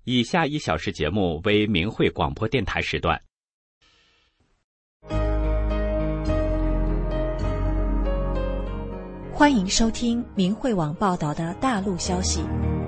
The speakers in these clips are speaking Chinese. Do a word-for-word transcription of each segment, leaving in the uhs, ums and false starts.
以下一小时节目为明慧广播电台时段。 欢迎收听明慧网报道的大陆消息。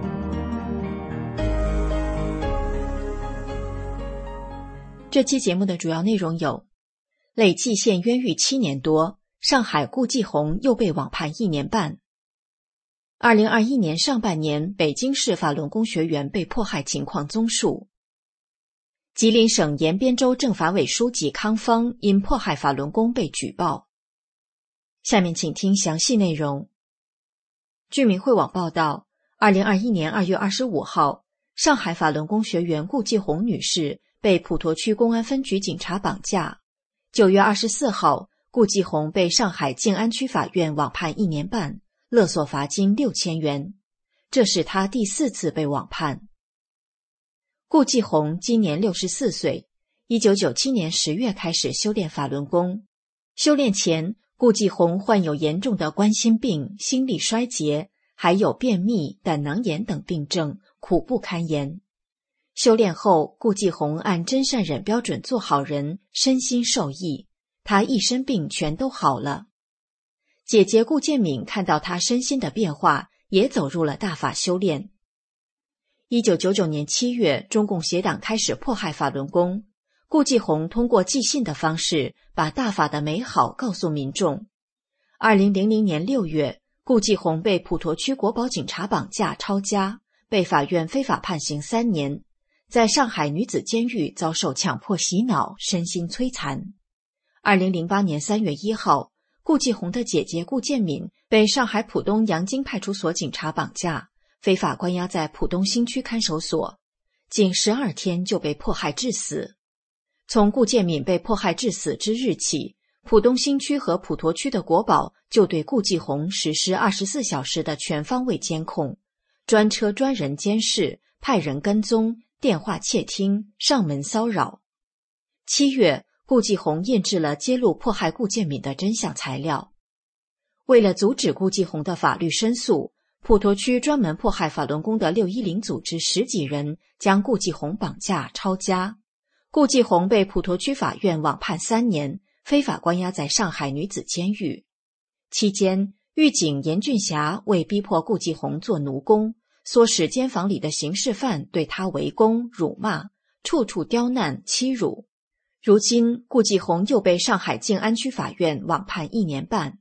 这期节目的主要内容有：累计现冤狱七年多，上海顾继红又被网判一年半。二零二一年上半年，北京市法轮功学员被迫害情况综述。吉林省延边州政法委书记康方因迫害法轮功被举报。下面请听详细内容。据明慧网报道，二零二一年二月二十五号，上海法轮功学员顾继红女士被普陀区公安分局警察绑架。九月二十四号，顾继红被上海静安区法院网判一年半，勒索罚金六千元，这是他第四次被网判。顾继红今年六十四岁，一九九七年十月开始修炼法轮功。修炼前，顾继红患有严重的冠心病、心力衰竭，还有便秘、胆囊炎等病症，苦不堪言。修炼后，顾继红按真善忍标准做好人，身心受益，他一身病全都好了。姐姐顾建敏看到他身心的变化，也走入了大法修炼。一九九九年七月，中共协党开始迫害法轮功，顾继红通过寄信的方式把大法的美好告诉民众。二零零零年六月，顾继红被普陀区国保警察绑架抄家，被法院非法判刑三年，在上海女子监狱遭受强迫洗脑，身心摧残。二零零八年三月一号，顾继红的姐姐顾建敏被上海浦东杨京派出所警察绑架，非法关押在浦东新区看守所，仅十二天就被迫害致死。从顾建敏被迫害致死之日起，浦东新区和普陀区的国保就对顾继红实施二十四小时的全方位监控，专车专人监视，派人跟踪，电话窃听，上门骚扰。七月，顾继红印制了揭露迫害顾建敏的真相材料。为了阻止顾继红的法律申诉，普陀区专门迫害法轮功的六一零组织十几人将顾继红绑架抄家。顾继红被普陀区法院网判三年，非法关押在上海女子监狱。期间，狱警严俊霞为逼迫顾继红做奴工，唆使监房里的刑事犯对他围攻、辱骂，处处刁难、欺辱。如今，顾继红又被上海静安区法院网判一年半。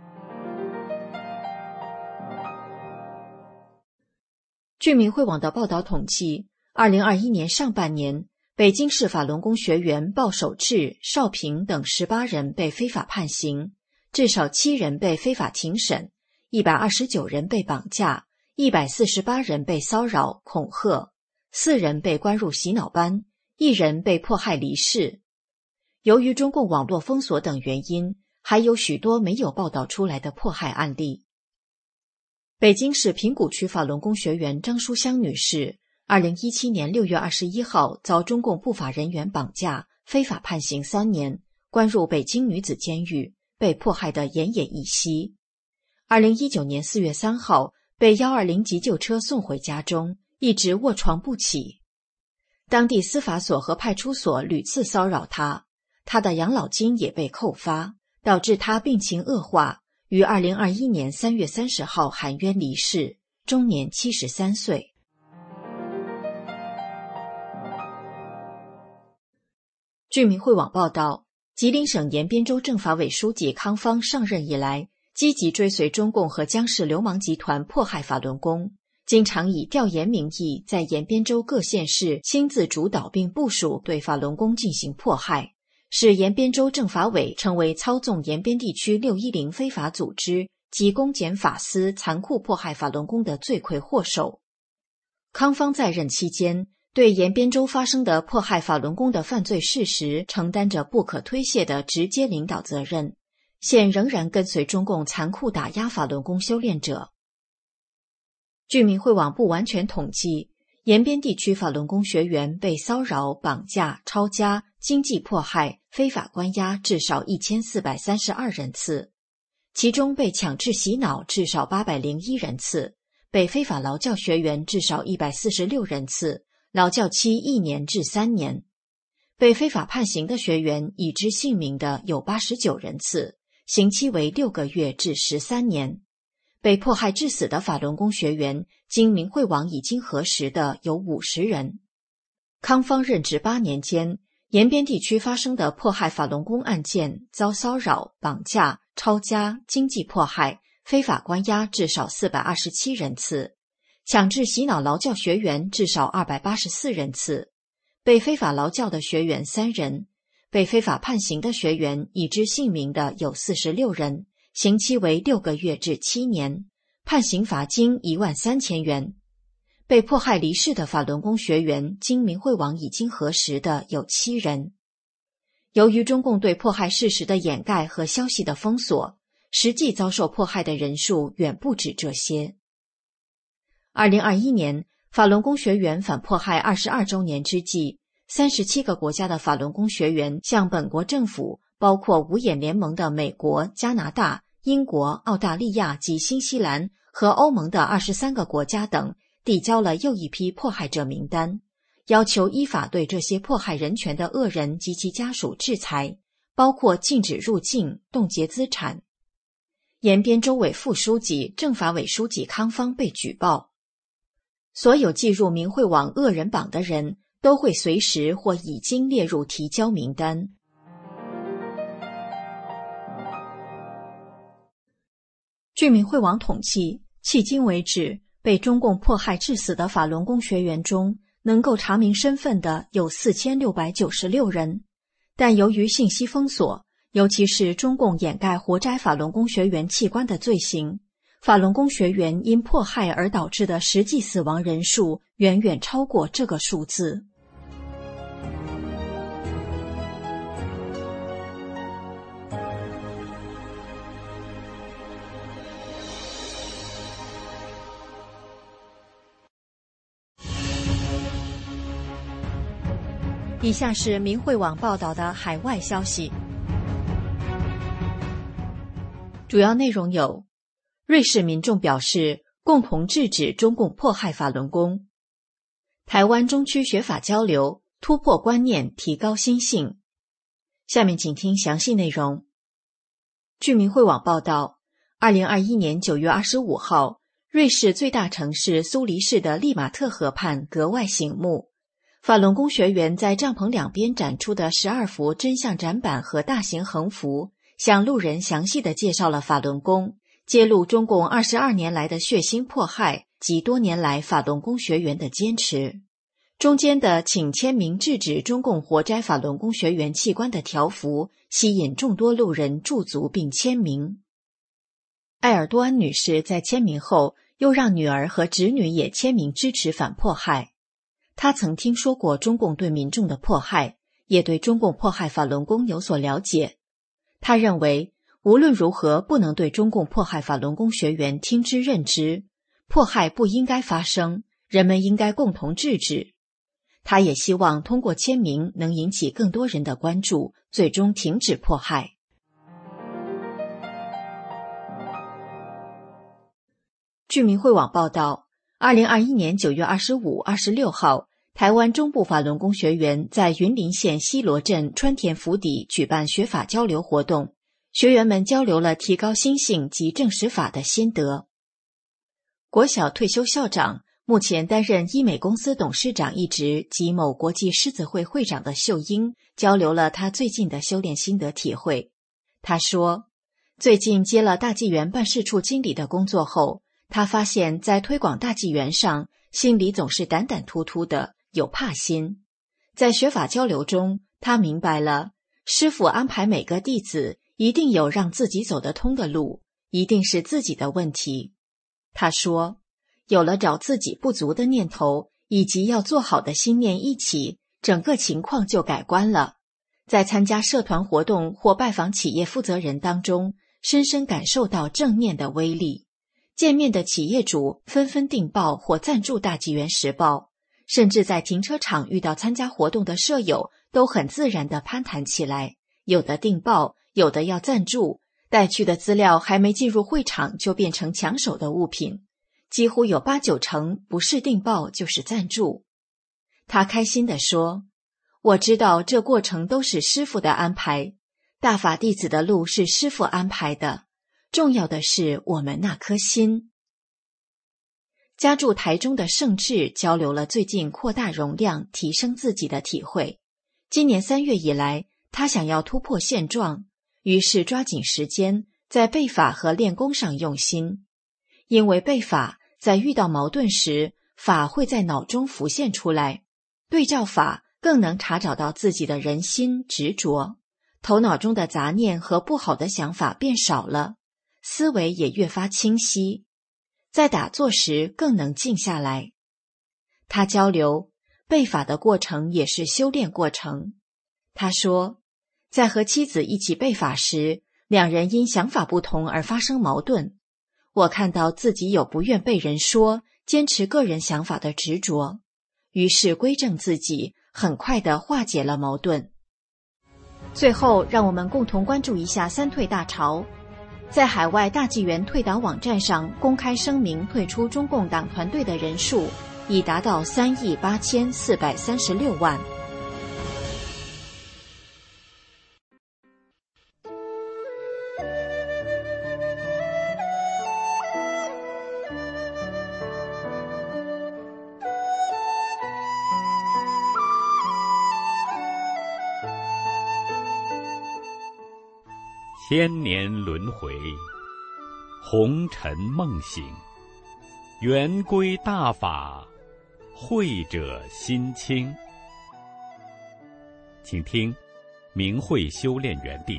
据明慧网的报道统计，二零二一年上半年，北京市法轮功学员鲍守志、邵平等十八人被非法判刑，至少七人被非法庭审，一百二十九人被绑架，一百四十八人被骚扰、恐吓，四人被关入洗脑班，一人被迫害离世。由于中共网络封锁等原因，还有许多没有报道出来的迫害案例。北京市平谷区法轮功学员张淑香女士二零一七年六月二十一号遭中共不法人员绑架，非法判刑三年，关入北京女子监狱，被迫害得奄奄一息。二零一九年四月三号被一二零急救车送回家中，一直卧床不起。当地司法所和派出所屡次骚扰她，她的养老金也被扣发，导致她病情恶化，于二零二一年三月三十号含冤离世，终年七十三岁。据明慧网报道，吉林省延边州政法委书记康方上任以来，积极追随中共和江氏流氓集团迫害法轮功，经常以调研名义在延边州各县市亲自主导并部署对法轮功进行迫害，使延边州政法委成为操纵延边地区六一零非法组织及公检法司残酷迫害法轮功的罪魁祸首。康方在任期间，对延边州发生的迫害法轮功的犯罪事实承担着不可推卸的直接领导责任，现仍然跟随中共残酷打压法轮功修炼者。据明慧网不完全统计，延边地区法轮功学员被骚扰、绑架、抄家、经济迫害、非法关押至少一千四百三十二人次，其中被强制洗脑至少八百零一人次，被非法劳教学员至少一百四十六人次， 劳教期一年至三年。被非法判刑的学员已知姓名的有八十九人次，刑期为六个月至十三年。被迫害致死的法轮功学员，经明慧网已经核实的有五十人。康方任职八年间，延边地区发生的迫害法轮功案件，遭骚扰、绑架、抄家、经济迫害、非法关押至少四百二十七人次，强制洗脑劳教学员至少二百八十四人次，被非法劳教的学员三人，被非法判刑的学员已知姓名的有四十六人，刑期为六个月至七年，判刑罚金一万三千元。被迫害离世的法轮功学员，经明慧网已经核实的有七人。由于中共对迫害事实的掩盖和消息的封锁，实际遭受迫害的人数远不止这些。二零二一年，法轮功学员反迫害二十二周年之际，三十七个国家的法轮功学员向本国政府，包括五眼联盟的美国、加拿大、英国、澳大利亚及新西兰和欧盟的二十三个国家等，递交了又一批迫害者名单，要求依法对这些迫害人权的恶人及其家属制裁，包括禁止入境、冻结资产。延边州委副书记、政法委书记康方被举报。所有计入明慧网恶人榜的人，都会随时或已经列入提交名单。据明慧网统计，迄今为止，被中共迫害致死的法轮功学员中，能够查明身份的有四千六百九十六人，但由于信息封锁，尤其是中共掩盖活摘法轮功学员器官的罪行，法轮功学员因迫害而导致的实际死亡人数远远超过这个数字。以下是明慧网报道的海外消息，主要内容有：瑞士民众表示共同制止中共迫害法轮功；台湾中区学法交流，突破观念，提高心性。下面请听详细内容。据明慧网报道，二零二一年九月二十五号，瑞士最大城市苏黎世的利马特河畔格外醒目。法轮功学员在帐篷两边展出的十二幅真相展板和大型横幅，向路人详细地介绍了法轮功，揭露中共二十二年来的血腥迫害及多年来法轮功学员的坚持。中间的请签名制止中共活摘法轮功学员器官的条幅，吸引众多路人驻足并签名。埃尔多安女士在签名后，又让女儿和侄女也签名支持反迫害。他曾听说过中共对民众的迫害，也对中共迫害法轮功有所了解。他认为，无论如何不能对中共迫害法轮功学员听之任之，迫害不应该发生，人们应该共同制止。他也希望通过签名能引起更多人的关注，最终停止迫害。据明慧网报道，二零二一年九月二十五、二十六号，台湾中部法轮功学员在云林县西螺镇川田府邸举办学法交流活动，学员们交流了提高心性及正实法的心得。国小退休校长，目前担任医美公司董事长一职及某国际狮子会会长的秀英，交流了他最近的修炼心得体会。他说，最近接了大纪元办事处经理的工作后，他发现在推广大纪元上，心里总是胆胆突突的，有怕心。在学法交流中，他明白了，师父安排每个弟子一定有让自己走得通的路，一定是自己的问题。他说，有了找自己不足的念头，以及要做好的心念一起，整个情况就改观了。在参加社团活动或拜访企业负责人当中，深深感受到正念的威力。见面的企业主纷纷订报或赞助大纪元时报，甚至在停车场遇到参加活动的舍友，都很自然地攀谈起来，有的订报，有的要赞助，带去的资料还没进入会场就变成抢手的物品，几乎有八九成不是订报就是赞助。 他开心地说，我知道这过程都是师父的安排，大法弟子的路是师父安排的，重要的是我们那颗心。家住台中的盛智交流了最近扩大容量、提升自己的体会。今年三月以来，他想要突破现状，于是抓紧时间在背法和练功上用心。因为背法在遇到矛盾时，法会在脑中浮现出来，对照法更能查找到自己的人心执着，头脑中的杂念和不好的想法变少了，思维也越发清晰，在打坐时更能静下来。他交流背法的过程也是修炼过程。他说，在和妻子一起背法时，两人因想法不同而发生矛盾。我看到自己有不愿被人说、坚持个人想法的执着，于是归正自己，很快地化解了矛盾。最后，让我们共同关注一下三退大潮。在海外大纪元退党网站上公开声明退出中共党团队的人数已达到三亿八千四百三十六万。 千年轮回，红尘梦醒，圆归大法，慧者心清。请听明慧修炼园地。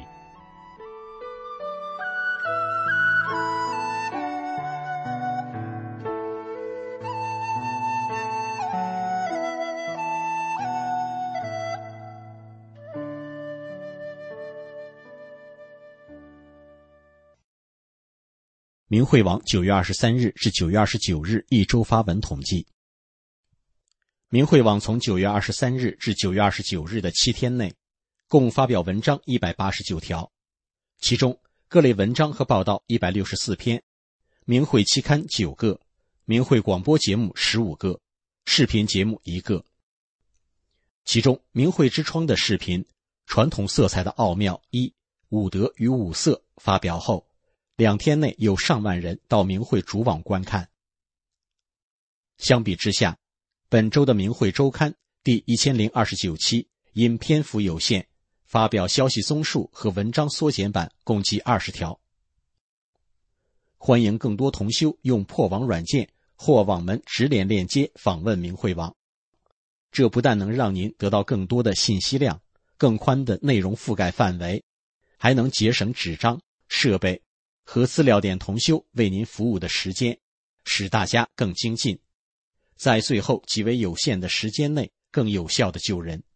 明慧网九月二十三日至九月二十九日一周发文统计，明慧网从九月二十三日至九月二十九日的七天内，共发表文章一百八十九条，其中各类文章和报道一百六十四篇，明慧期刊九个，明慧广播节目十五个，视频节目一个。其中明慧之窗的视频《传统色彩的奥妙一五德与五色》发表后，两天内有上万人到明慧主网观看。相比之下，本周的明慧周刊第一千零二十九期因篇幅有限，发表消息综述和文章缩减版共计二十条。欢迎更多同修用破网软件或网门直连链接访问明慧网，这不但能让您得到更多的信息量、更宽的内容覆盖范围，还能节省纸张、设备和资料点同修为您服务的时间，使大家更精进，在最后极为有限的时间内更有效地救人。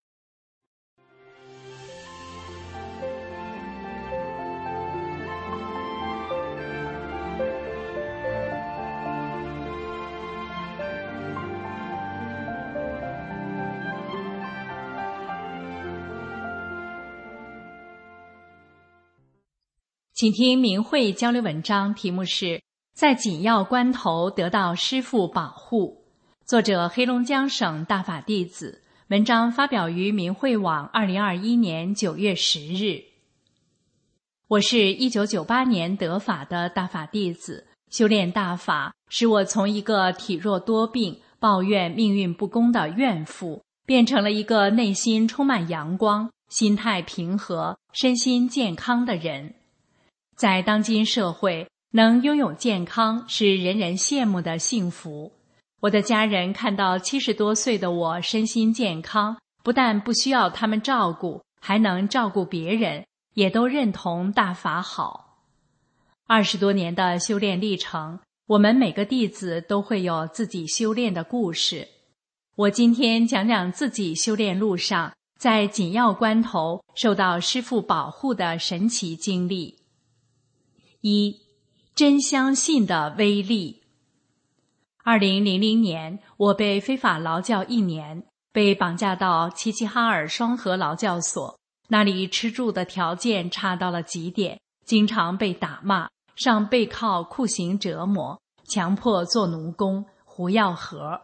请听明慧交流文章，题目是在紧要关头得到师父保护，作者黑龙江省大法弟子，文章发表于明慧网二零二一年九月十日。我是一九九八年得法的大法弟子，修炼大法使我从一个体弱多病、抱怨命运不公的怨妇，变成了一个内心充满阳光、心态平和、身心健康的人。在当今社会，能拥有健康是人人羡慕的幸福。我的家人看到七十多岁的我身心健康，不但不需要他们照顾，还能照顾别人，也都认同大法好。二十多年的修炼历程，我们每个弟子都会有自己修炼的故事。我今天讲讲自己修炼路上，在紧要关头受到师父保护的神奇经历。一、真相信的威力。二零零零年，我被非法劳教一年，被绑架到齐齐哈尔双河劳教所，那里吃住的条件差到了极点，经常被打骂，上背靠酷刑折磨，强迫做奴工、胡药盒。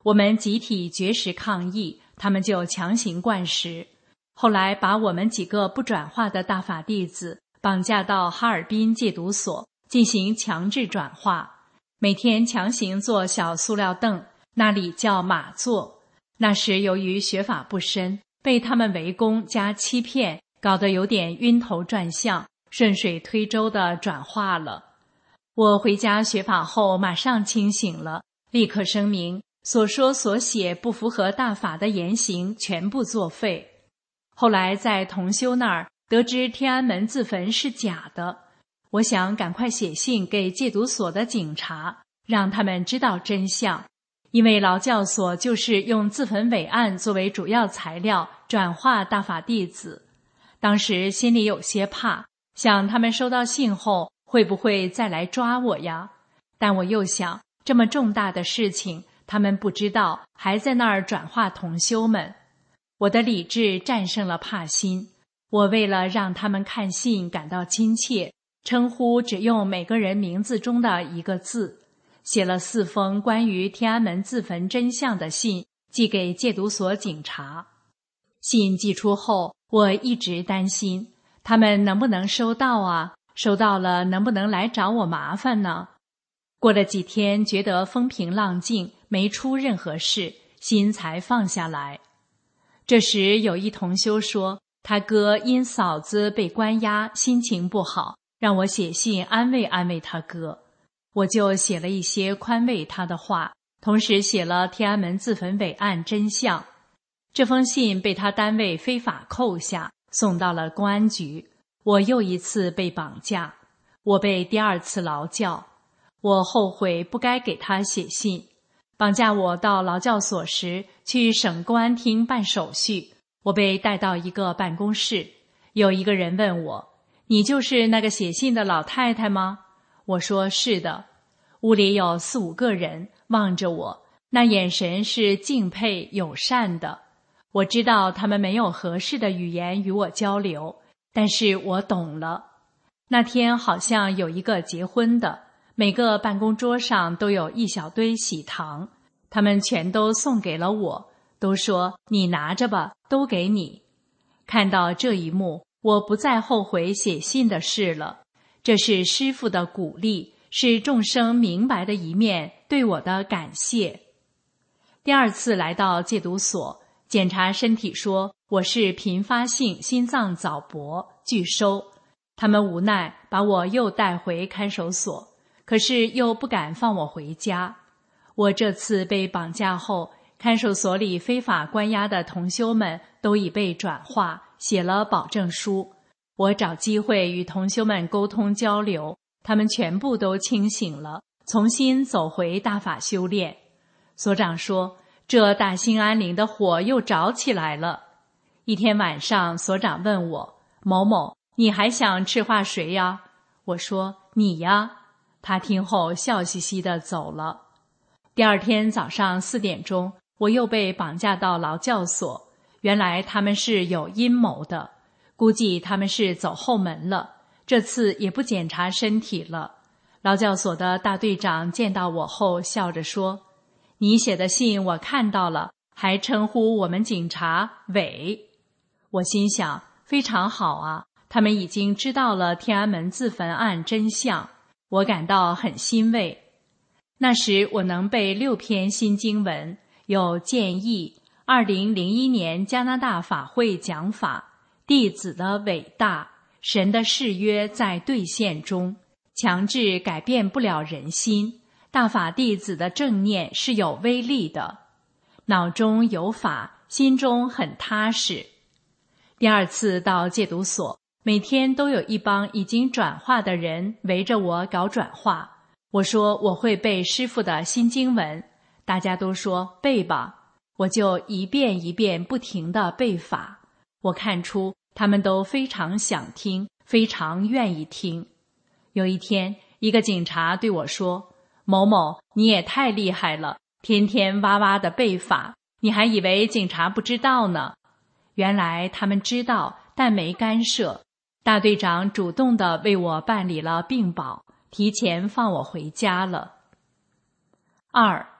我们集体绝食抗议，他们就强行灌食。后来把我们几个不转化的大法弟子绑架到哈尔滨戒毒所进行强制转化，每天强行坐小塑料凳，那里叫马座。那时由于学法不深，被他们围攻加欺骗，搞得有点晕头转向，顺水推舟地转化了。我回家学法后马上清醒了，立刻声明所说所写不符合大法的言行全部作废。后来在同修那儿得知天安门自焚是假的，我想赶快写信给戒毒所的警察，让他们知道真相，因为劳教所就是用自焚伪案作为主要材料转化大法弟子。当时心里有些怕，想他们收到信后会不会再来抓我呀？但我又想，这么重大的事情他们不知道，还在那儿转化同修们。我的理智战胜了怕心，我为了让他们看信感到亲切，称呼只用每个人名字中的一个字，写了四封关于天安门自焚真相的信，寄给戒毒所警察。信寄出后，我一直担心他们能不能收到啊？收到了能不能来找我麻烦呢？过了几天，觉得风平浪静，没出任何事，心才放下来。这时有一同修说，他哥因嫂子被关押，心情不好，让我写信安慰安慰他哥。我就写了一些宽慰他的话，同时写了天安门自焚伪案真相。这封信被他单位非法扣下，送到了公安局。我又一次被绑架，我被第二次劳教。我后悔不该给他写信。绑架我到劳教所时，去省公安厅办手续，我被带到一个办公室，有一个人问我，你就是那个写信的老太太吗？我说是的。屋里有四五个人望着我，那眼神是敬佩友善的。我知道他们没有合适的语言与我交流，但是我懂了。那天好像有一个结婚的，每个办公桌上都有一小堆喜糖，他们全都送给了我，都说你拿着吧，都给你。看到这一幕，我不再后悔写信的事了。这是师父的鼓励，是众生明白的一面对我的感谢。第二次来到戒毒所，检查身体说我是频发性心脏早搏，拒收。他们无奈把我又带回看守所，可是又不敢放我回家。我这次被绑架后，看守所里非法关押的同修们都已被转化，写了保证书。我找机会与同修们沟通交流，他们全部都清醒了，重新走回大法修炼。所长说，这大兴安岭的火又着起来了。一天晚上，所长问我，某某，你还想赤化谁呀？我说，你呀。他听后笑嘻嘻地走了。第二天早上四点钟，我又被绑架到劳教所。原来他们是有阴谋的，估计他们是走后门了，这次也不检查身体了。劳教所的大队长见到我后笑着说，你写的信我看到了，还称呼我们警察伪。我心想，非常好啊，他们已经知道了天安门自焚案真相，我感到很欣慰。那时我能背六篇新经文，有建议、二零零一年加拿大法会讲法、弟子的伟大、神的誓约在兑现中、强制改变不了人心、大法弟子的正念是有威力的。脑中有法，心中很踏实。第二次到戒毒所，每天都有一帮已经转化的人围着我搞转化。我说我会背师父的新经文，大家都说背吧，我就一遍一遍不停地背法。我看出他们都非常想听，非常愿意听。有一天，一个警察对我说，某某，你也太厉害了，天天哇哇地背法，你还以为警察不知道呢。原来他们知道，但没干涉。大队长主动地为我办理了病保，提前放我回家了。二，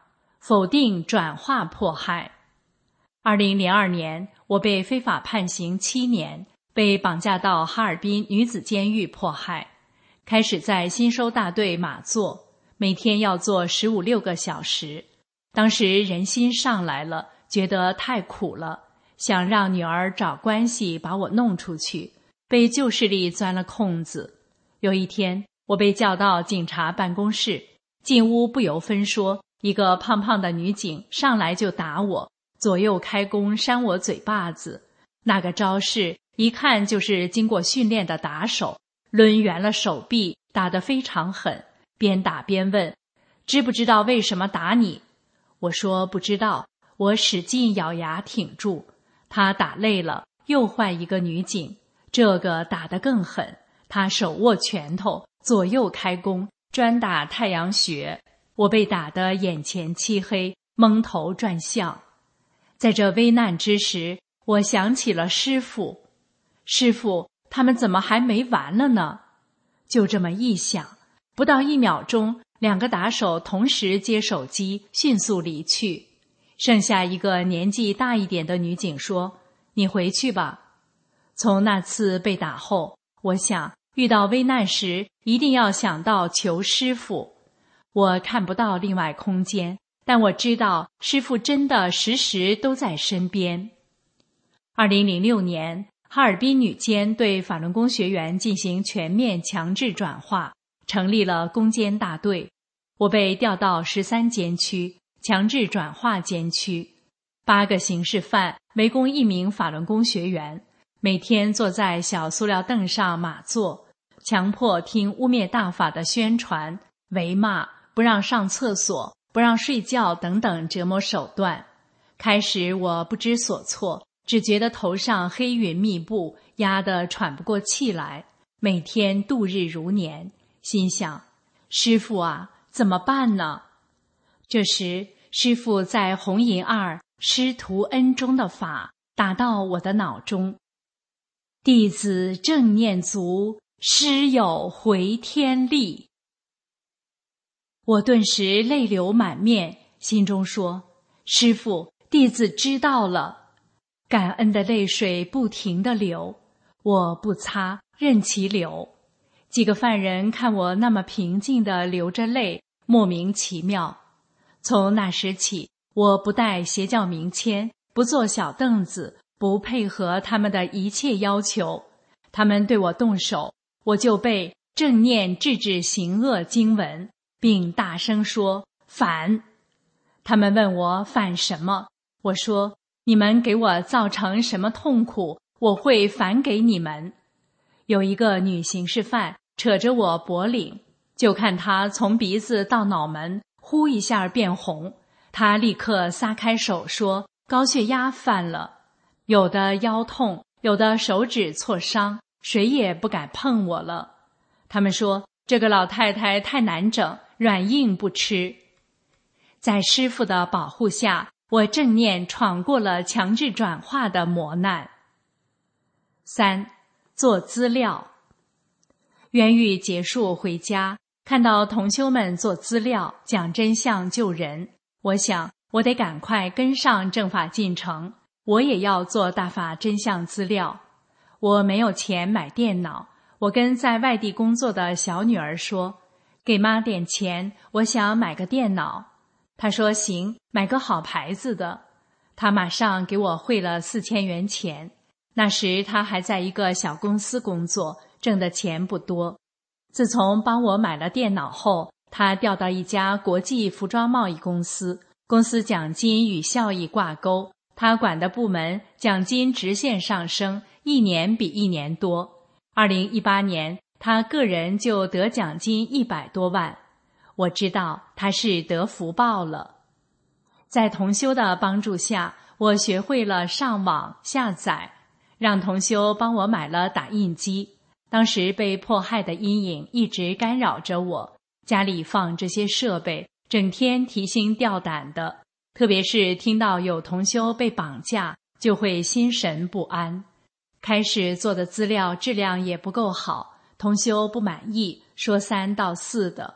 否定转化迫害。二零零二年，我被非法判刑七年，被绑架到哈尔滨女子监狱迫害。开始在新收大队码坐，每天要做十五六个小时。当时人心上来了，觉得太苦了，想让女儿找关系把我弄出去，被旧势力钻了空子。有一天，我被叫到警察办公室，进屋不由分说，一个胖胖的女警上来就打我，左右开弓扇我嘴巴子。那个招式一看就是经过训练的打手，抡圆了手臂，打得非常狠，边打边问：知不知道为什么打你？我说不知道，我使劲咬牙挺住。他打累了，又换一个女警，这个打得更狠，他手握拳头，左右开弓，专打太阳穴。我被打得眼前漆黑，蒙头转向。在这危难之时，我想起了师父。师父，他们怎么还没完了呢？就这么一想，不到一秒钟，两个打手同时接手机，迅速离去。剩下一个年纪大一点的女警说：你回去吧。从那次被打后，我想遇到危难时一定要想到求师父。我看不到另外空间，但我知道师父真的时时都在身边。二零零六年，哈尔滨女监对法轮功学员进行全面强制转化，成立了攻坚大队。我被调到十三监区，强制转化监区。八个刑事犯围攻一名法轮功学员，每天坐在小塑料凳上码坐，强迫听污蔑大法的宣传，围骂，不让上厕所，不让睡觉等等折磨手段。开始我不知所措，只觉得头上黑云密布，压得喘不过气来，每天度日如年，心想：师父啊，怎么办呢？这时，师父在红银二师徒恩中的法打到我的脑中：弟子正念足，师有回天力。我顿时泪流满面，心中说：师父，弟子知道了。感恩的泪水不停地流，我不擦，任其流。几个犯人看我那么平静地流着泪，莫名其妙。从那时起，我不带邪教名签，不坐小凳子，不配合他们的一切要求。他们对我动手，我就背正念制止行恶经文，并大声说反。他们问我反什么，我说：你们给我造成什么痛苦，我会反给你们。有一个女刑事犯扯着我脖领，就看她从鼻子到脑门呼一下变红，她立刻撒开手说高血压犯了。有的腰痛，有的手指挫伤，谁也不敢碰我了。他们说这个老太太太难整，软硬不吃。在师父的保护下，我正念闯过了强制转化的磨难。三、做资料。冤狱结束回家，看到同修们做资料，讲真相救人，我想我得赶快跟上正法进程，我也要做大法真相资料。我没有钱买电脑，我跟在外地工作的小女儿说：给妈点钱，我想买个电脑。她说行，买个好牌子的。她马上给我汇了四千元钱。那时她还在一个小公司工作，挣的钱不多。自从帮我买了电脑后，她调到一家国际服装贸易公司，公司奖金与效益挂钩，她管的部门奖金直线上升，一年比一年多。二零一八年，她个人就得奖金一百多万。我知道他是得福报了。在同修的帮助下，我学会了上网下载，让同修帮我买了打印机。当时被迫害的阴影一直干扰着我，家里放这些设备，整天提心吊胆的，特别是听到有同修被绑架，就会心神不安。开始做的资料质量也不够好，同修不满意，说三道四的。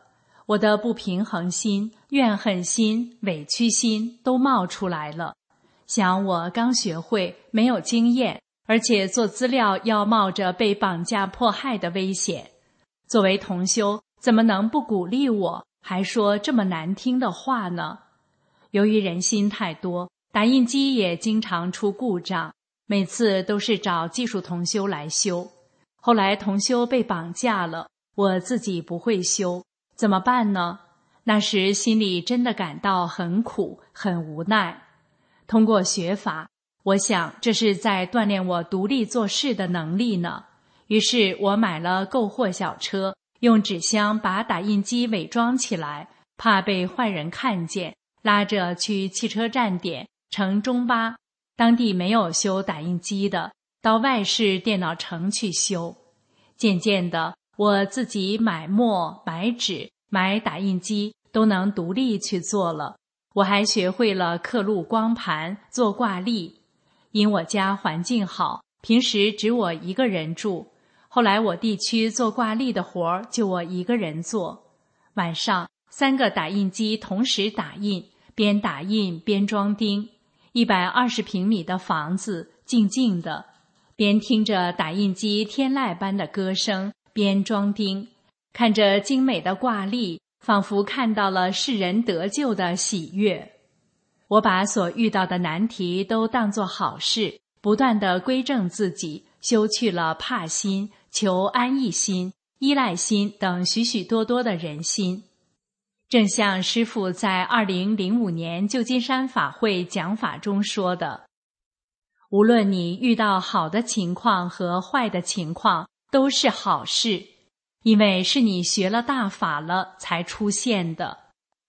我的不平衡心、怨恨心、委屈心都冒出来了。想我刚学会，没有经验，而且做资料要冒着被绑架迫害的危险。作为同修，怎么能不鼓励我，还说这么难听的话呢？由于人心太多，打印机也经常出故障，每次都是找技术同修来修。后来同修被绑架了，我自己不会修，怎么办呢？那时心里真的感到很苦，很无奈。通过学法，我想这是在锻炼我独立做事的能力呢。于是我买了购货小车，用纸箱把打印机伪装起来，怕被坏人看见，拉着去汽车站点乘中巴，当地没有修打印机的，到外市电脑城去修。渐渐的，我自己买墨、买纸、买打印机都能独立去做了。我还学会了刻录光盘、做挂历。因我家环境好，平时只我一个人住。后来我地区做挂历的活儿就我一个人做。晚上三个打印机同时打印，边打印边装订。一百二十平米的房子，静静的，边听着打印机天籁般的歌声，边装订，看着精美的挂历，仿佛看到了世人得救的喜悦。我把所遇到的难题都当作好事，不断地归正自己，修去了怕心、求安逸心、依赖心等许许多多的人心。正像师父在二零零五年旧金山法会讲法中说的，无论你遇到好的情况和坏的情况，都是好事，因为是你学了大法了才出现的。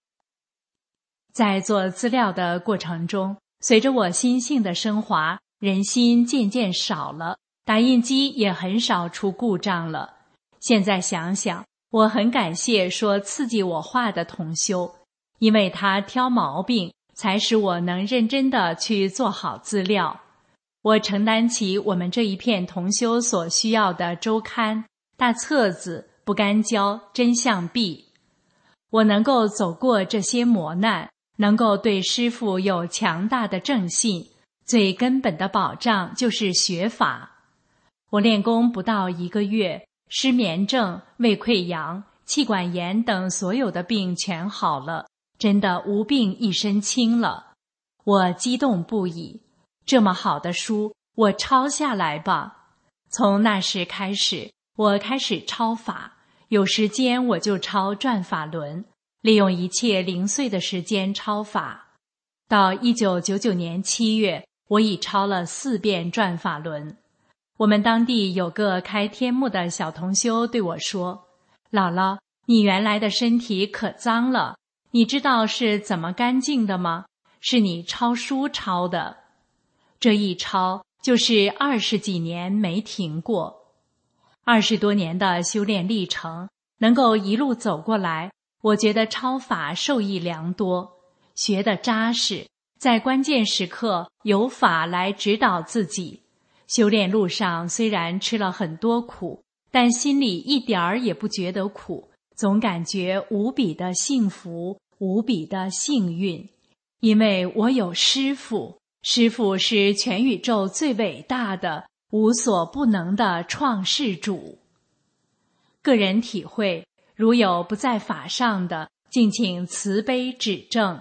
在做资料的过程中，随着我心性的升华，人心渐渐少了，打印机也很少出故障了。现在想想，我很感谢说刺激我画的同修，因为他挑毛病，才使我能认真地去做好资料。我承担起我们这一片同修所需要的周刊、大册子、不干胶、真相壁。我能够走过这些磨难，能够对师父有强大的正信，最根本的保障就是学法。我练功不到一个月，失眠症、胃溃疡、气管炎等所有的病全好了，真的无病一身轻了。我激动不已，这么好的书，我抄下来吧。从那时开始，我开始抄法，有时间我就抄转法轮，利用一切零碎的时间抄法。到一九九九年七月，我已抄了四遍转法轮。我们当地有个开天目的小同修对我说，姥姥，你原来的身体可脏了，你知道是怎么干净的吗？是你抄书抄的。这一抄就是二十几年没停过。二十多年的修炼历程，能够一路走过来，我觉得抄法受益良多，学得扎实，在关键时刻有法来指导自己。修炼路上虽然吃了很多苦，但心里一点儿也不觉得苦，总感觉无比的幸福，无比的幸运。因为我有师父，师父是全宇宙最伟大的、无所不能的创世主。个人体会，如有不在法上的，敬请慈悲指正。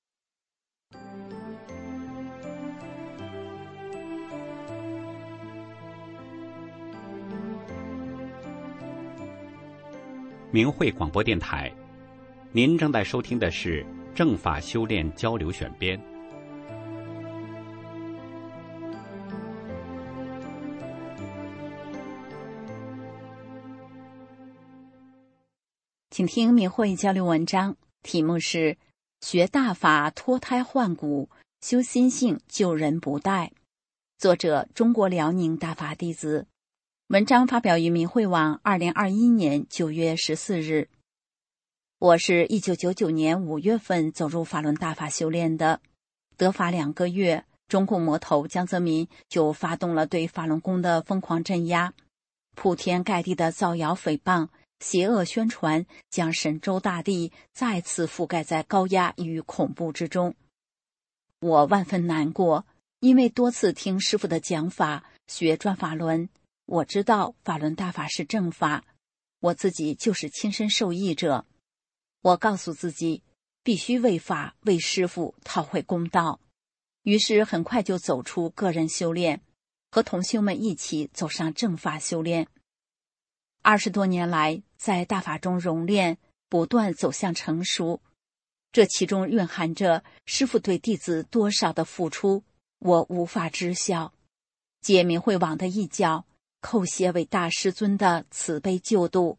明慧广播电台，您正在收听的是正法修炼交流选编。 请听明慧交流文章，题目是学大法脱胎换骨，修心性救人不殆，作者中国辽宁大法弟子。文章发表于明慧网二零二一年九月十四日。我是一九九九年五月份走入法轮大法修炼的，得法两个月，中共魔头江泽民就发动了对法轮功的疯狂镇压，铺天盖地的造谣诽谤， 邪恶宣传将神州大地再次覆盖在高压与恐怖之中。我万分难过，因为多次听师父的讲法，学转法轮，我知道法轮大法是正法，我自己就是亲身受益者。我告诉自己，必须为法为师父讨回公道。于是很快就走出个人修炼，和同修们一起走上正法修炼。二十多年来，在大法中熔炼，不断走向成熟，这其中蕴含着师父对弟子多少的付出，我无法知晓。借明慧网的一角，叩谢为大师尊的慈悲救度。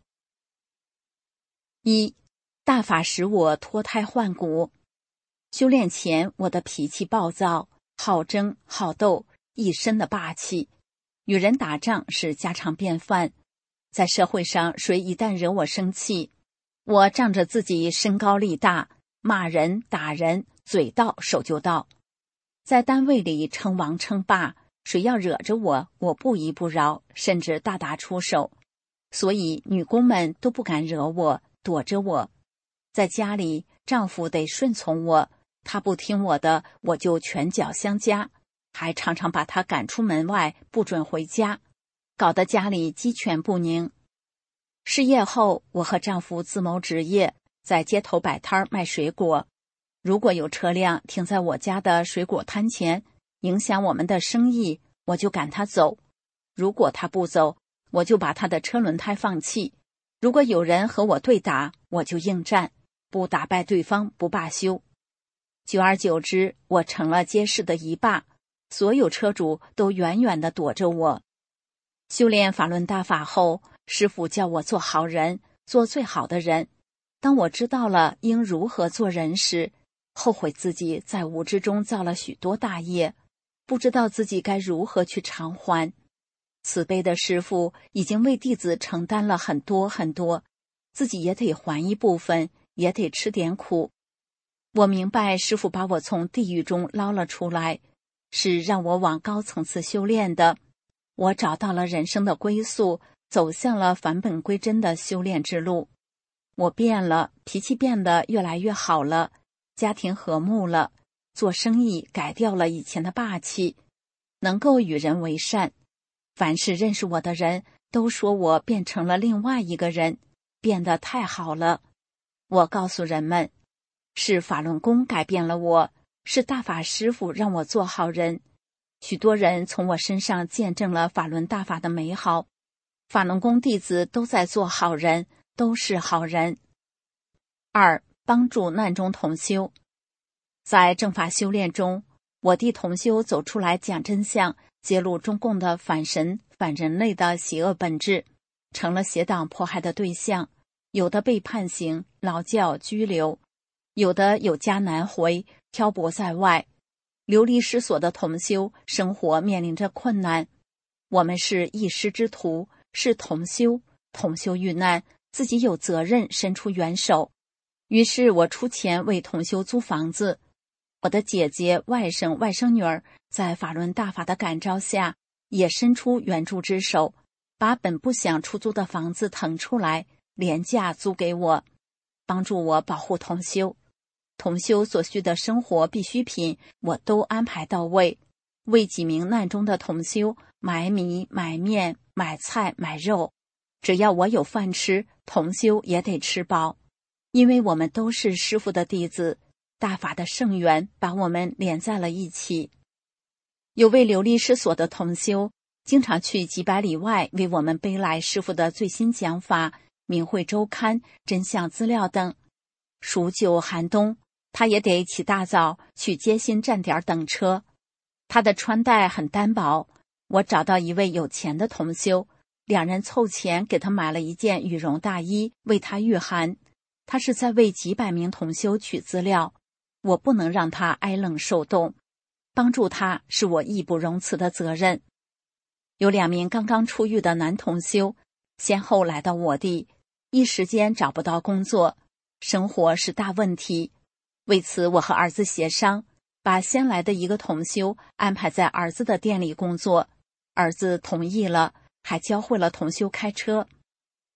一，大法使我脱胎换骨。修炼前，我的脾气暴躁，好争好斗，一身的霸气，与人打仗是家常便饭。在社会上，谁一旦惹我生气，我仗着自己身高力大，骂人打人，嘴到手就到。在单位里称王称霸，谁要惹着我，我不依不饶，甚至大打出手。所以女工们都不敢惹我，躲着我。在家里，丈夫得顺从我，他不听我的，我就拳脚相加，还常常把他赶出门外，不准回家，搞得家里鸡犬不宁。失业后，我和丈夫自谋职业，在街头摆摊卖水果。如果有车辆停在我家的水果摊前，影响我们的生意，我就赶他走。如果他不走，我就把他的车轮胎放气。如果有人和我对打，我就应战，不打败对方不罢休。久而久之，我成了街市的一霸，所有车主都远远地躲着我。修炼法轮大法后，师父叫我做好人，做最好的人。当我知道了应如何做人时，后悔自己在无知中造了许多大业，不知道自己该如何去偿还。慈悲的师父已经为弟子承担了很多很多，自己也得还一部分，也得吃点苦。我明白师父把我从地狱中捞了出来，是让我往高层次修炼的。我找到了人生的归宿，走向了返本归真的修炼之路。我变了，脾气变得越来越好了，家庭和睦了，做生意改掉了以前的霸气，能够与人为善。凡是认识我的人都说我变成了另外一个人，变得太好了。我告诉人们，是法轮功改变了我，是大法师父让我做好人。许多人从我身上见证了法轮大法的美好，法轮功弟子都在做好人，都是好人。二，帮助难中同修。在正法修炼中，我弟同修走出来讲真相，揭露中共的反神反人类的邪恶本质，成了邪党迫害的对象，有的被判刑劳教拘留，有的有家难回，漂泊在外，流离失所的同修生活面临着困难。我们是一师之徒，是同修，同修遇难，自己有责任伸出援手。于是我出钱为同修租房子。我的姐姐、外甥、外甥女儿在法轮大法的感召下，也伸出援助之手，把本不想出租的房子腾出来，廉价租给我，帮助我保护同修。同修所需的生活必需品我都安排到位，为几名难中的同修买米买面买菜买肉，只要我有饭吃，同修也得吃饱。因为我们都是师父的弟子，大法的圣缘把我们连在了一起。有位流离失所的同修经常去几百里外为我们背来师父的最新讲法、明慧周刊、真相资料等。数九寒冬，他也得起大早去接新站点等车。他的穿戴很单薄，我找到一位有钱的同修，两人凑钱给他买了一件羽绒大衣，为他御寒。他是在为几百名同修取资料，我不能让他挨冷受冻，帮助他是我义不容辞的责任。有两名刚刚出狱的男同修，先后来到我地，一时间找不到工作，生活是大问题。为此，我和儿子协商，把先来的一个同修安排在儿子的店里工作，儿子同意了，还教会了同修开车。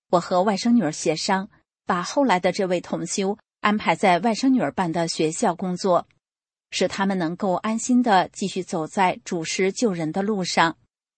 我和外甥女儿协商，把后来的这位同修安排在外甥女儿办的学校工作，使他们能够安心地继续走在主师救人的路上。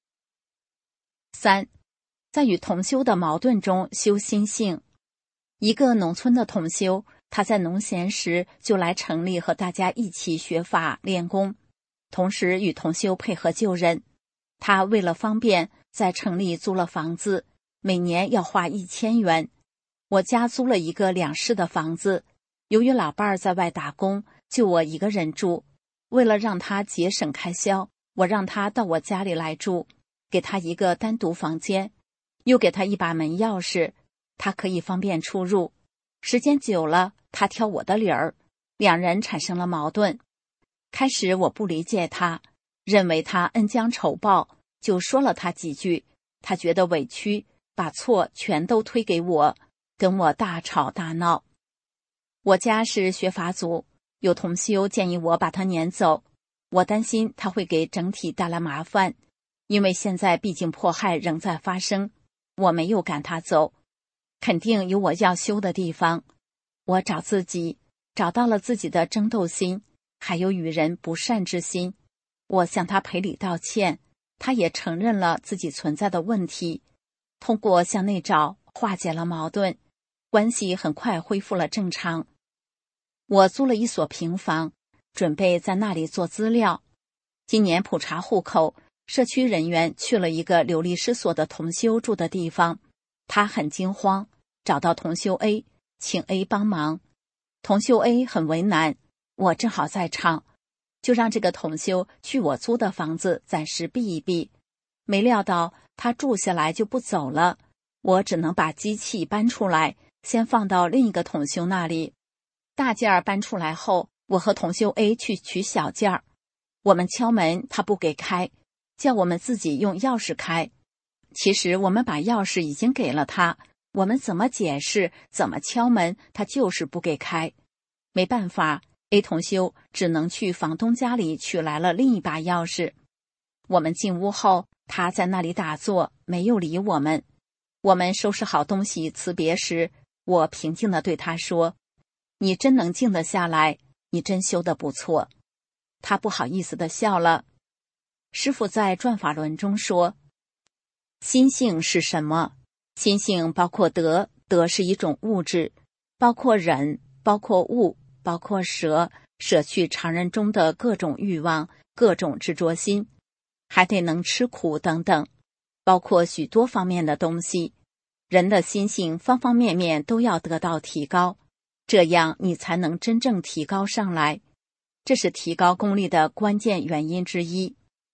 三，在与同修的矛盾中修心性。一个农村的同修，他在农闲时就来城里和大家一起学法练功，同时与同修配合救人。他为了方便，在城里租了房子，每年要花一千元。我家租了一个两室的房子，由于老伴儿在外打工，就我一个人住。为了让他节省开销，我让他到我家里来住，给他一个单独房间，又给他一把门钥匙，他可以方便出入。时间久了，他挑我的理儿，两人产生了矛盾。开始我不理解他，认为他恩将仇报，就说了他几句，他觉得委屈，把错全都推给我，跟我大吵大闹。我家是学法组，有同修建议我把他撵走，我担心他会给整体带来麻烦，因为现在毕竟迫害仍在发生，我没有赶他走，肯定有我要修的地方。我找自己，找到了自己的争斗心，还有与人不善之心。我向他赔礼道歉，他也承认了自己存在的问题，通过向内找化解了矛盾，关系很快恢复了正常。我租了一所平房，准备在那里做资料。今年普查户口，社区人员去了一个流离失所的同修住的地方，他很惊慌，找到同修 A， 请 A 帮忙。同修 A 很为难，我正好在场，就让这个同修去我租的房子暂时避一避。没料到他住下来就不走了，我只能把机器搬出来，先放到另一个同修那里。大件儿搬出来后，我和同修 A 去取小件儿。我们敲门，他不给开，叫我们自己用钥匙开。其实我们把钥匙已经给了他，我们怎么解释，怎么敲门，他就是不给开。没办法， A 同修只能去房东家里取来了另一把钥匙。我们进屋后，他在那里打坐，没有理我们。我们收拾好东西辞别时，我平静地对他说，你真能静得下来，你真修得不错。他不好意思地笑了。师父在转法轮中说，心性是什么？心性包括德，德是一种物质，包括忍，包括悟，包括舍，舍去常人中的各种欲望，各种执着心，还得能吃苦等等，包括许多方面的东西。人的心性方方面面都要得到提高，这样你才能真正提高上来，这是提高功力的关键原因之一。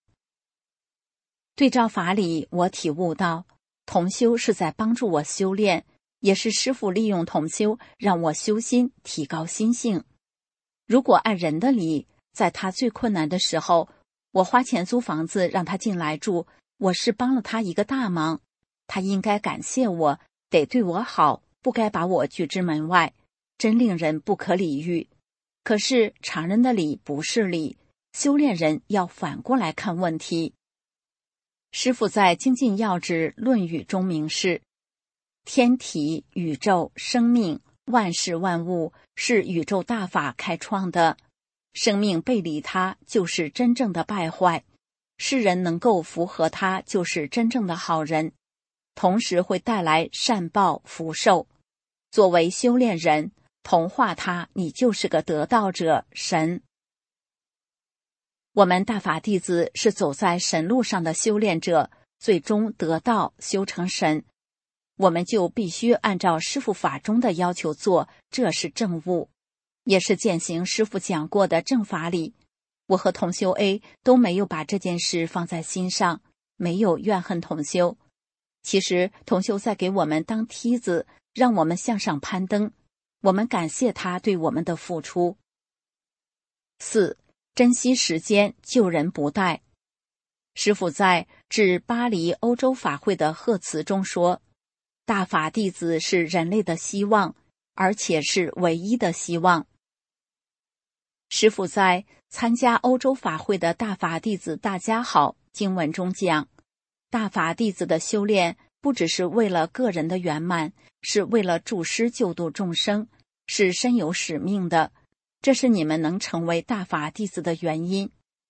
对照法理，我体悟到，同修是在帮助我修炼，也是师父利用同修让我修心，提高心性。如果按人的理，在他最困难的时候，我花钱租房子让他进来住，我是帮了他一个大忙，他应该感谢我，得对我好，不该把我拒之门外，真令人不可理喻。可是常人的理不是理，修炼人要反过来看问题。师父在《精进要旨论语》中明示，天体、宇宙、生命、万事万物是宇宙大法开创的，生命背离它就是真正的败坏，世人能够符合它就是真正的好人，同时会带来善报福寿。作为修炼人，同化它，你就是个得道者，神。我们大法弟子是走在神路上的修炼者，最终得道修成神，我们就必须按照师父法中的要求做，这是正悟，也是践行师父讲过的正法理。我和同修 A 都没有把这件事放在心上，没有怨恨同修。其实同修在给我们当梯子，让我们向上攀登，我们感谢他对我们的付出。四、珍惜时间，救人不怠。师父在致巴黎欧洲法会的贺词中说，大法弟子是人类的希望，而且是唯一的希望。师父在参加欧洲法会的大法弟子大家好经文中讲，大法弟子的修炼不只是为了个人的圆满，是为了助师救度众生，是深有使命的。这是你们能成为大法弟子的原因。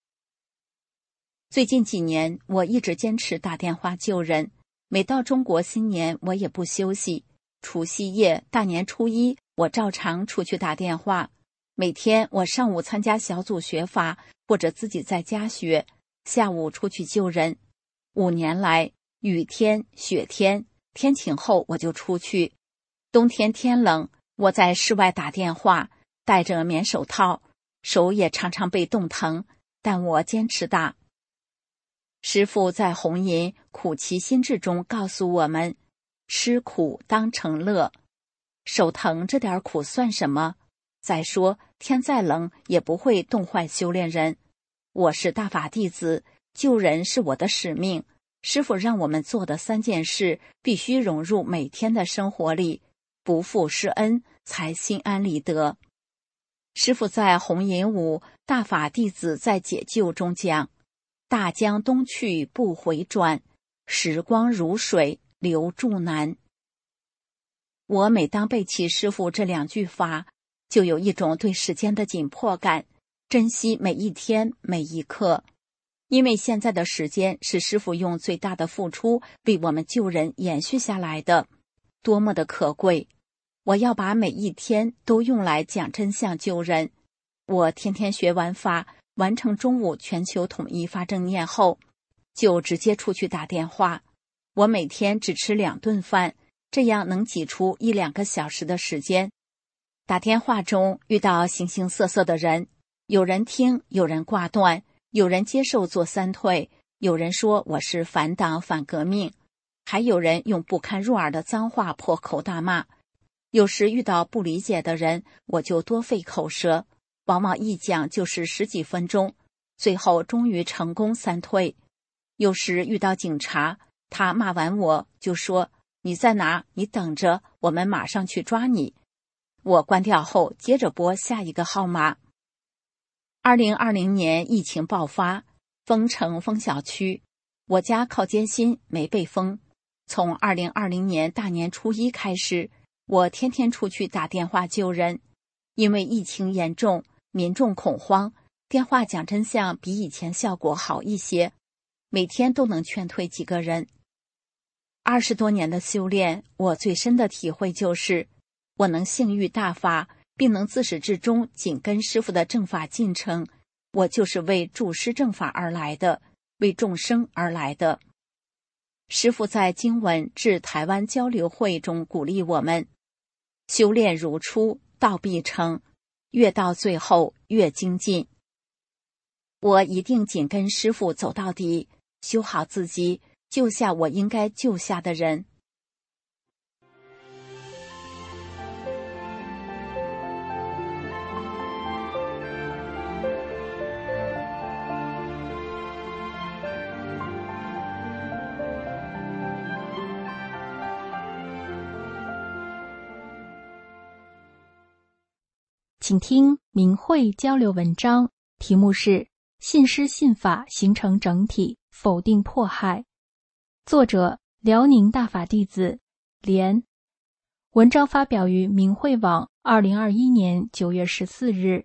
最近几年，我一直坚持打电话救人。每到中国新年，我也不休息。除夕夜、大年初一，我照常出去打电话。每天我上午参加小组学法，或者自己在家学，下午出去救人。五年来，雨天、雪天，天晴后我就出去。冬天天冷，我在室外打电话，戴着棉手套，手也常常被冻疼，但我坚持打。师父在红吟苦其心志中告诉我们，吃苦当成乐，手疼这点苦算什么？再说天再冷也不会冻坏修炼人。我是大法弟子，救人是我的使命。师父让我们做的三件事必须融入每天的生活里，不负师恩，才心安理得。师父在红吟五大法弟子在解救中讲，大江东去不回转，时光如水流助难。我每当背起师父这两句法，就有一种对时间的紧迫感，珍惜每一天每一刻。因为现在的时间是师父用最大的付出为我们救人延续下来的，多么的可贵！我要把每一天都用来讲真相救人。我天天学完法，完成中午全球统一发正念后，就直接出去打电话。我每天只吃两顿饭，这样能挤出一两个小时的时间。打电话中遇到形形色色的人，有人听，有人挂断，有人接受做三退，有人说我是反党反革命，还有人用不堪入耳的脏话破口大骂。有时遇到不理解的人，我就多费口舌，往往一讲就是十几分钟，最后终于成功三退。有时遇到警察，他骂完我就说，你在哪？你等着，我们马上去抓你。我关掉后接着拨下一个号码。二零二零年疫情爆发，封城封小区，我家靠街心没被封。从二零二零年大年初一开始，我天天出去打电话救人。因为疫情严重，民众恐慌，电话讲真相比以前效果好一些，每天都能劝退几个人。二十多年的修炼，我最深的体会就是，我能幸遇大法，并能自始至终紧跟师父的正法进程，我就是为助师正法而来的，为众生而来的。师父在经文致台湾交流会中鼓励我们，修炼如初，道必成，越到最后越精进。我一定紧跟师父走到底，修好自己，救下我应该救下的人。 请听明慧交流文章，题目是信师信法形成整体，否定迫害。作者辽宁大法弟子莲。文章发表于明慧网二零二一年九月十四日。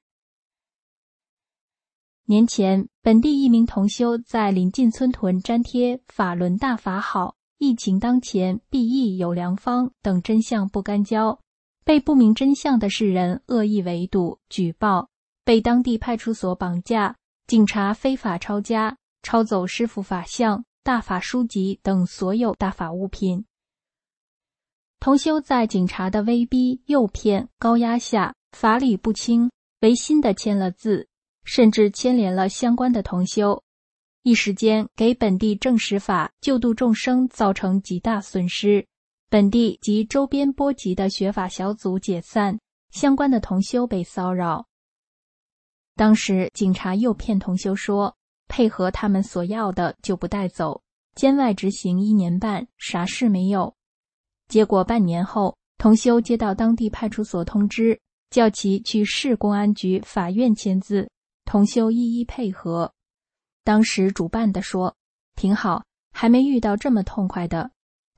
年前，本地一名同修在临近村屯粘贴法轮大法好，疫情当前必疫有良方等真相不干交，被不明真相的世人恶意围堵举报，被当地派出所绑架，警察非法抄家，抄走师父法像、大法书籍等所有大法物品。同修在警察的威逼、诱骗、高压下，法理不清，违心的签了字，甚至牵连了相关的同修，一时间给本地正实法救度众生造成极大损失。本地及周边波及的学法小组解散，相关的同修被骚扰。当时警察诱骗同修说，配合他们所要的就不带走，监外执行一年半，啥事没有。结果半年后，同修接到当地派出所通知，叫其去市公安局、法院签字，同修一一配合。当时主办的说，挺好，还没遇到这么痛快的。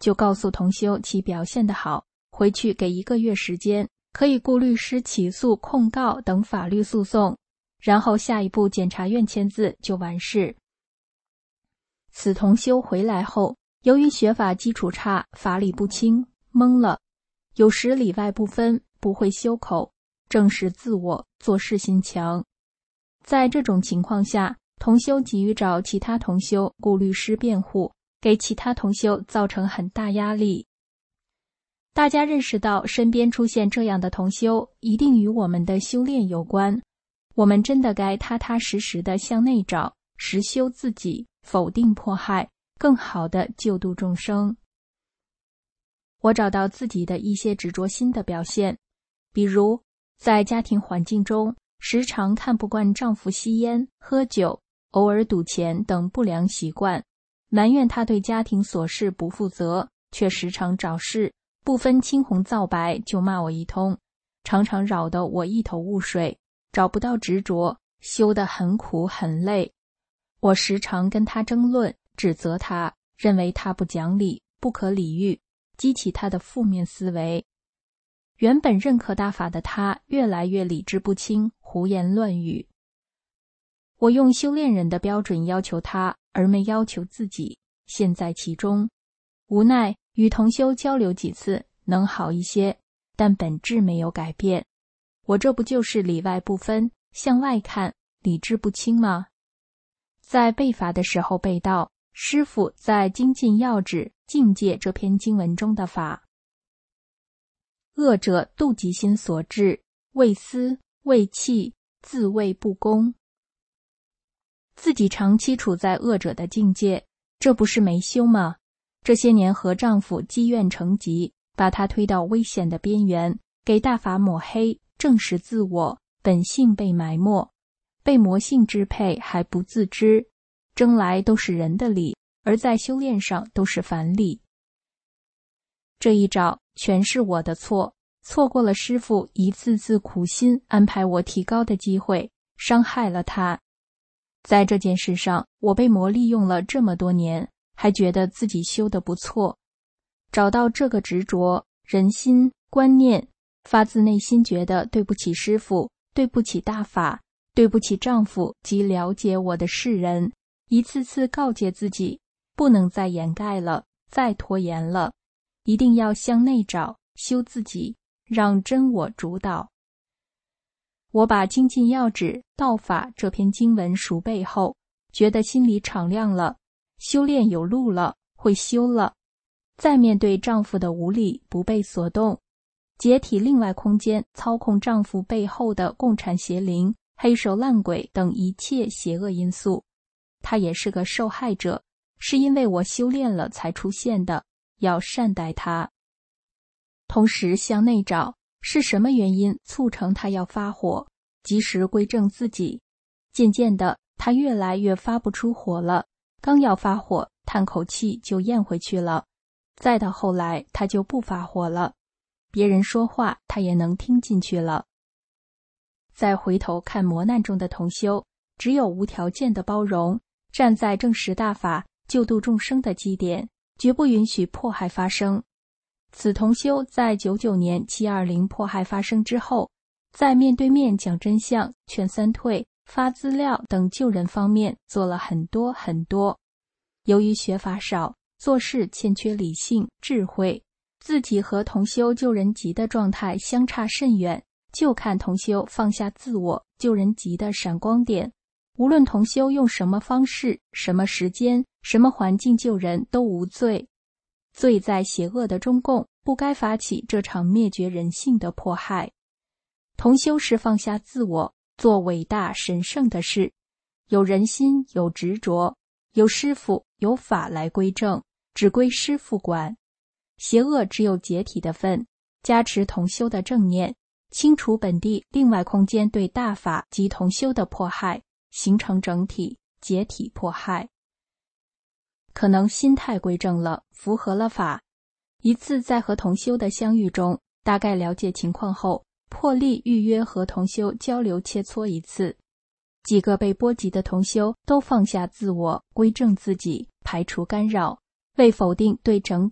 就告诉同修其表现得好，回去给一个月时间，可以雇律师起诉、控告等法律诉讼，然后下一步检察院签字就完事。此同修回来后，由于学法基础差，法理不清，懵了，有时里外不分，不会修口，正视自我，做事心强。在这种情况下，同修急于找其他同修雇律师辩护，给其他同修造成很大压力。大家认识到身边出现这样的同修，一定与我们的修炼有关。我们真的该踏踏实实地向内找，实修自己，否定迫害，更好地救度众生。我找到自己的一些执着心的表现，比如在家庭环境中，时常看不惯丈夫吸烟、喝酒、偶尔赌钱等不良习惯，埋怨他对家庭琐事不负责，却时常找事，不分青红皂白就骂我一通，常常扰得我一头雾水，找不到执着，修得很苦很累。我时常跟他争论，指责他，认为他不讲理，不可理喻，激起他的负面思维。原本认可大法的他，越来越理智不清，胡言乱语。我用修炼人的标准要求他，而没要求自己，陷在其中。无奈与同修交流几次，能好一些，但本质没有改变。我这不就是里外不分，向外看，理智不清吗？在背法的时候背到师父在《精进要旨境界》这篇经文中的法：恶者妒己心所致，为私为气，自谓不公。自己长期处在恶者的境界，这不是没修吗？这些年和丈夫积怨成疾，把她推到危险的边缘，给大法抹黑，证实自我，本性被埋没，被魔性支配还不自知，争来都是人的理，而在修炼上都是反理。这一招全是我的错，错过了师父一次次苦心安排我提高的机会，伤害了他。在这件事上，我被魔利用了这么多年，还觉得自己修得不错。找到这个执着、人心、观念，发自内心觉得对不起师父，对不起大法，对不起丈夫及了解我的世人，一次次告诫自己，不能再掩盖了，再拖延了，一定要向内找，修自己，让真我主导。我把《精进要旨道法》这篇经文熟背后，觉得心里敞亮了，修炼有路了，会修了。再面对丈夫的无理，不被所动，解体另外空间操控丈夫背后的共产邪灵、黑手烂鬼等一切邪恶因素。他也是个受害者，是因为我修炼了才出现的，要善待他。同时向内找，是什么原因促成他要发火，及时归正自己。渐渐的，他越来越发不出火了，刚要发火，叹口气就咽回去了。再到后来，他就不发火了，别人说话他也能听进去了。再回头看磨难中的同修，只有无条件的包容，站在正实大法救度众生的基点，绝不允许迫害发生。此同修在九九年七二零迫害发生之后，在面对面讲真相、劝三退、发资料等救人方面做了很多很多。由于学法少，做事欠缺理性、智慧，自己和同修救人急的状态相差甚远，就看同修放下自我救人急的闪光点。无论同修用什么方式、什么时间、什么环境救人，都无罪。罪在邪恶的中共不该发起这场灭绝人性的迫害。同修是放下自我，做伟大神圣的事，有人心，有执着，有师父，有法来归正，只归师父管。邪恶只有解体的份，加持同修的正念，清除本地另外空间对大法及同修的迫害，形成整体，解体迫害。可能心态归正了，符合了法。一次在和同修的相遇中，大概了解情况后，破例预约和同修交流切磋一次。几个被波及的同修都放下自我，归正自己，排除干扰，为否定对整体、对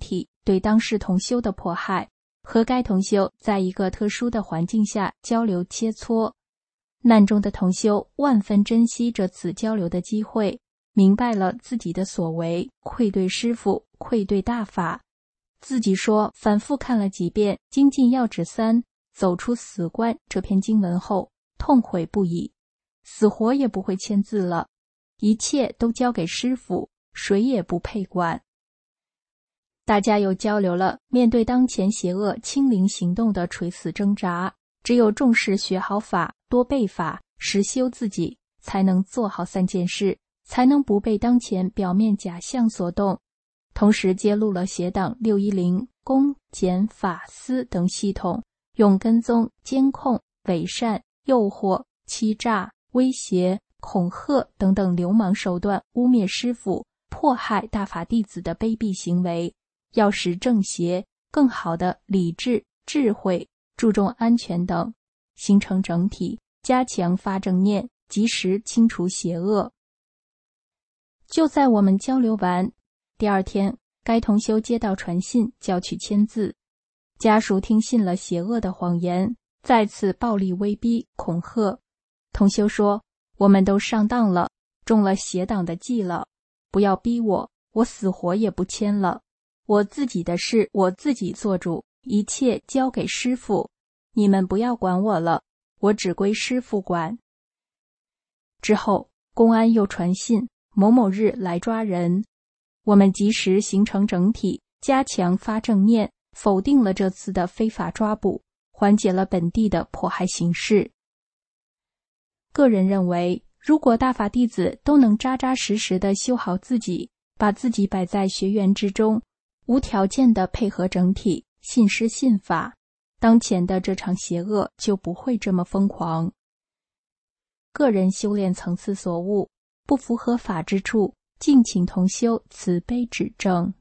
对当事同修的迫害，和该同修在一个特殊的环境下交流切磋。难中的同修万分珍惜这次交流的机会，明白了自己的所为，愧对师父，愧对大法。自己说，反复看了几遍《精进要旨三走出死关》这篇经文后，痛悔不已，死活也不会签字了，一切都交给师父，谁也不配管。大家又交流了面对当前邪恶清零行动的垂死挣扎，只有重视学好法，多背法，实修自己，才能做好三件事，才能不被当前表面假象所动。同时揭露了邪党六一零、公、检、法、司等系统用跟踪、监控、伪善、诱惑、欺诈、威胁、恐吓等等流氓手段污蔑师父，迫害大法弟子的卑鄙行为，要使正邪更好的理智、智慧、注重安全等形成整体，加强发正念，及时清除邪恶。就在我们交流完第二天，该同修接到传信，叫去签字。家属听信了邪恶的谎言，再次暴力威逼恐吓。同修说，我们都上当了，中了邪党的计了，不要逼我，我死活也不签了，我自己的事我自己做主，一切交给师父，你们不要管我了，我只归师父管。之后公安又传信，某某日来抓人，我们及时形成整体，加强发正念，否定了这次的非法抓捕，缓解了本地的迫害形势。个人认为，如果大法弟子都能扎扎实实地修好自己，把自己摆在学员之中，无条件地配合整体，信师信法，当前的这场邪恶就不会这么疯狂。个人修炼层次所悟，不符合法之处，敬请同修慈悲指正。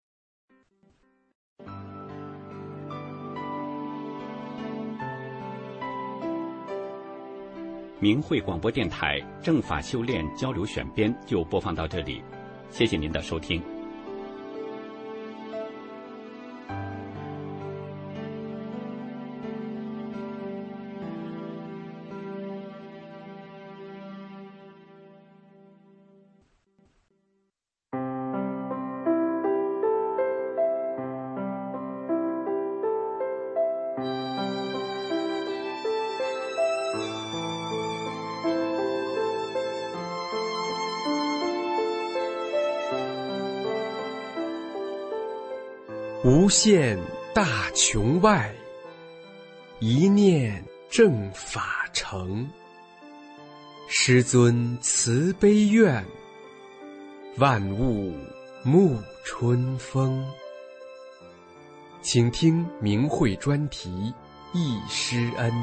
明慧广播电台正法修炼交流选编就播放到这里，谢谢您的收听。 无限大穹外，一念正法成。师尊慈悲愿，万物沐春风。请听明慧专题忆师恩。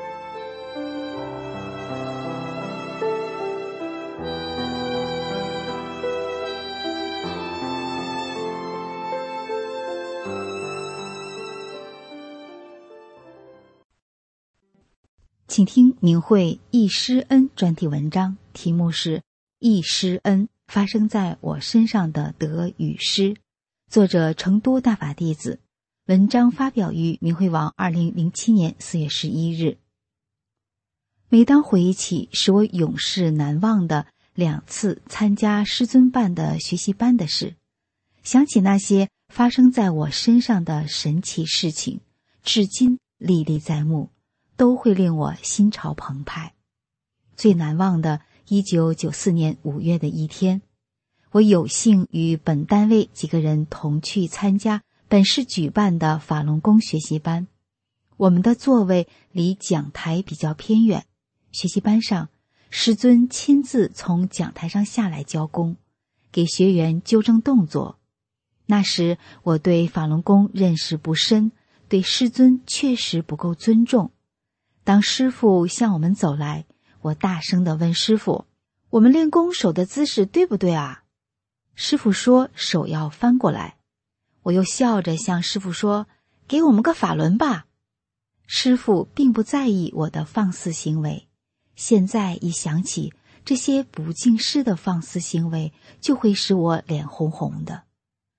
请听明慧忆师恩专题文章，题目是忆师恩发生在我身上的得与失，作者成都大法弟子，文章发表于明慧网二零零七年四月十一日。每当回忆起使我永世难忘的两次参加师尊办的学习班的事，想起那些发生在我身上的神奇事情，至今历历在目，都会令我心潮澎湃。最难忘的一九九四年五月的一天，我有幸与本单位几个人同去参加本市举办的法轮功学习班。我们的座位离讲台比较偏远，学习班上师尊亲自从讲台上下来教功，给学员纠正动作。那时我对法轮功认识不深，对师尊确实不够尊重。当师父向我们走来，我大声地问师父，我们练功手的姿势对不对啊？师父说手要翻过来。我又笑着向师父说，给我们个法轮吧。师父并不在意我的放肆行为，现在一想起这些不敬师的放肆行为，就会使我脸红红的。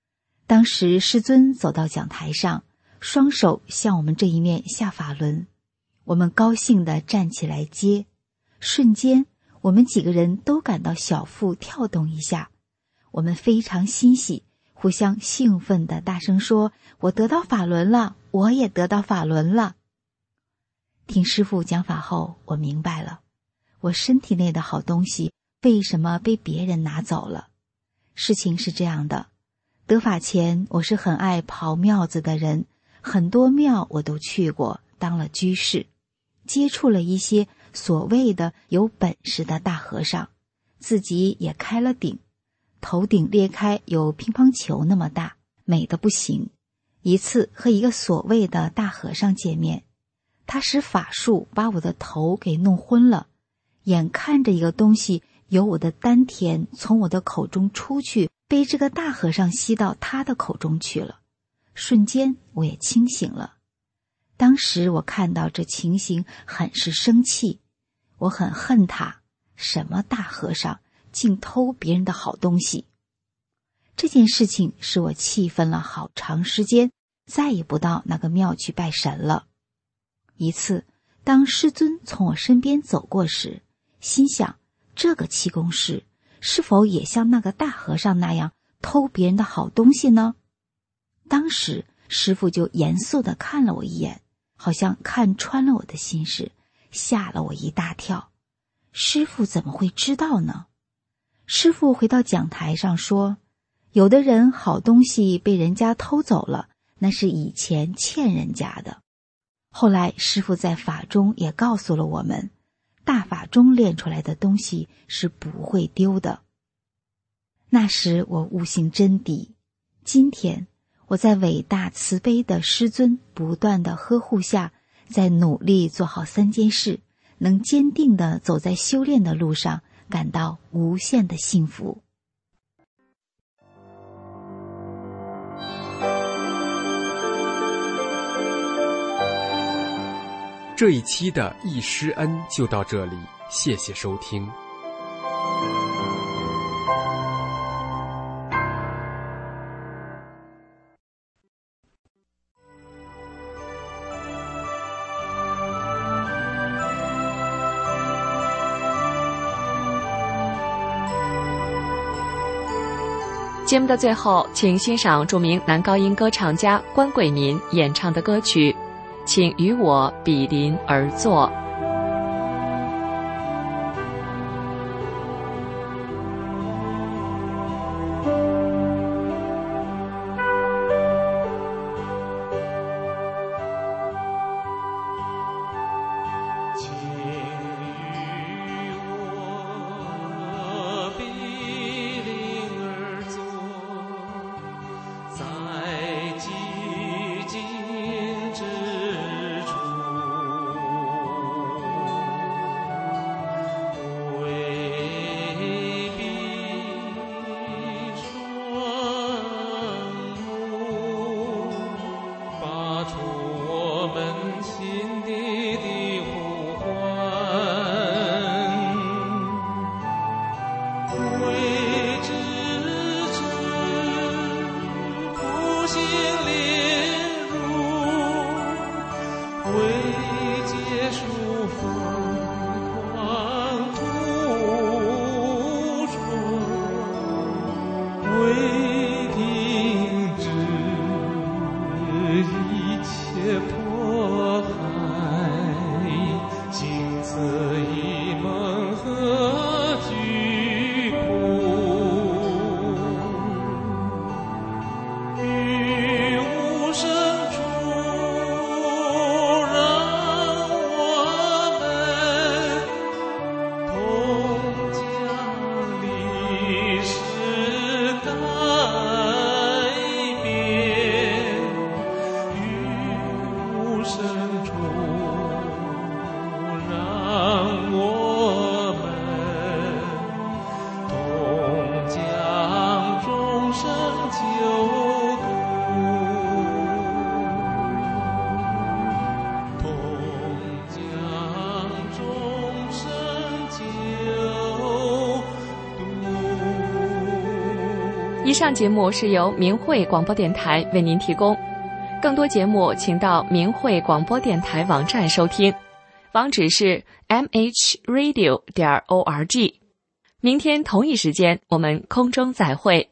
当时师尊走到讲台上，双手向我们这一面下法轮，我们高兴地站起来接，瞬间我们几个人都感到小腹跳动一下，我们非常欣喜，互相兴奋地大声说：我得到法轮了，我也得到法轮了。听师父讲法后，我明白了，我身体内的好东西为什么被别人拿走了。事情是这样的，得法前我是很爱跑庙子的人，很多庙我都去过，当了居士，接触了一些所谓的有本事的大和尚，自己也开了顶，头顶裂开有乒乓球那么大，美得不行。一次和一个所谓的大和尚见面，他使法术把我的头给弄昏了，眼看着一个东西由我的丹田从我的口中出去，被这个大和尚吸到他的口中去了。瞬间我也清醒了。当时我看到这情形很是生气，我很恨他，什么大和尚竟偷别人的好东西。这件事情使我气愤了好长时间，再也不到那个庙去拜神了。一次当师尊从我身边走过时，心想这个气功师是否也像那个大和尚那样偷别人的好东西呢？当时师父就严肃地看了我一眼，好像看穿了我的心事，吓了我一大跳。师父怎么会知道呢？师父回到讲台上说，有的人好东西被人家偷走了，那是以前欠人家的。后来师父在法中也告诉了我们，大法中练出来的东西是不会丢的。那时我悟性真谛，今天我在伟大慈悲的师尊不断的呵护下，在努力做好三件事，能坚定地走在修炼的路上，感到无限的幸福。 这一期的易师恩就到这里，谢谢收听。 节目的最后，请欣赏著名男高音歌唱家关贵民演唱的歌曲《请与我比邻而坐》。 之处。 以上节目是由明慧广播电台为您提供，更多节目请到明慧广播电台网站收听，网址是 m h radio 点 org。明天同一时间我们空中再会。